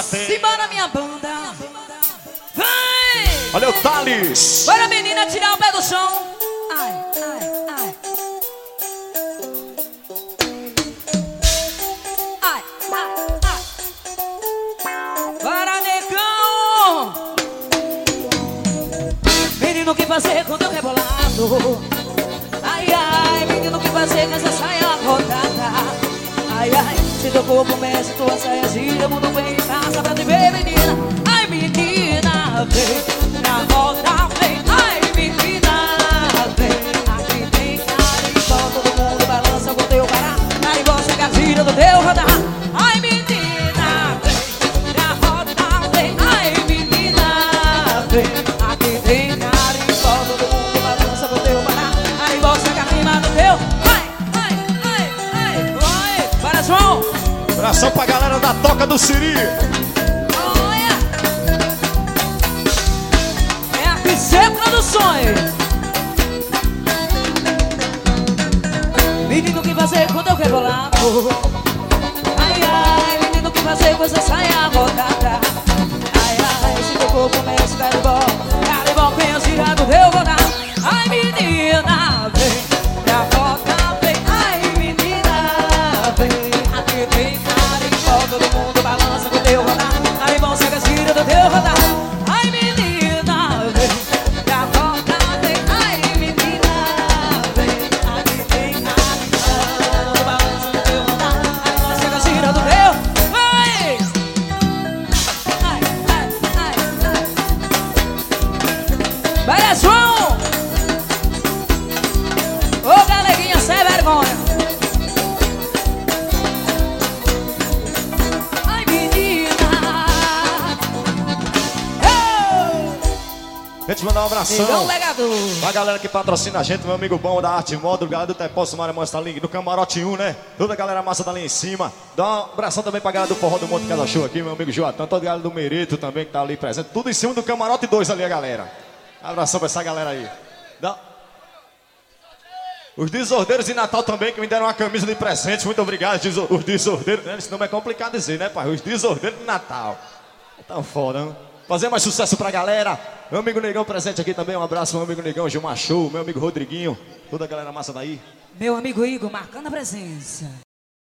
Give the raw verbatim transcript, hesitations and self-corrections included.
bater. Simbora, minha banda. Vem! Olha o Thales. Bora, menina, tirar o pé do chão. Ai, ai, ai. Ai, ai, ai. Bora, negão. Menino, o que fazer quando eu rebolado? Ai, ai, menino, o que fazer com essa saia rodada? Ai, ai, se teu corpo mexe, tua saia gira, mundo bem em casa pra te ver, menina. Ai, menina, vem na roda, vem. Ai, menina, vem. Aqui tem carimbó, todo mundo balança com teu pará. Carimbó, chega a gira do teu rodar. Ai, menina, vem na roda, vem. Ai, menina, vem. Aqui tem carimbó, todo mundo balança com teu pará. Carimbó, chega a rima do teu. Ai, ai, ai, ai, vai. Para, João. Abração pra galera da Toca do Siri. Olha! É a P C Produções. Menino, o que fazer quando eu rebolado? Ai, ai, menino, o que fazer com essa saia rodada? Ai, ai, se teu corpo mexe, carimbó, carimbó, vem girar do teu rodar. Ai, menina, vem pra roda, vem. Ai, menina, vem. Aqui tem carimbó, todo mundo balança com teu rodar. Carimbó, chega a gira do teu rodar. Ai, menina, vem pra roda, vem. Ai, menina, vem. Aqui tem carimbó, todo mundo balança com teu rodar. Carimbó, chega a gira do teu. Vai! Ai, ai, ai, ai. Vai, João! Ô, galeguinha, sem vergonha. Ai, menina. Quer te mandar um abração Negão legador. pra galera que patrocina a gente, meu amigo bom da Arte Moda, galera do Teposso, Mário Mostra Link, do Camarote um, né? Toda a galera massa tá ali em cima. Dá um abração também pra galera do Forró do Monte Casa Show aqui, meu amigo Joatão, toda a galera do Merito também que tá ali presente. Tudo em cima do Camarote dois ali, a galera. Abração pra essa galera aí. Dá... Os desordeiros de Natal também, que me deram uma camisa de presente. Muito obrigado, os desordeiros. Esse nome é complicado dizer, né, pai? Os desordeiros de Natal. Tá foda, né? Fazer mais sucesso pra galera. Meu amigo Negão presente aqui também. Um abraço, meu amigo Negão, Gilmar Show, meu amigo Rodriguinho. Toda a galera massa daí. Meu amigo Igor marcando a presença.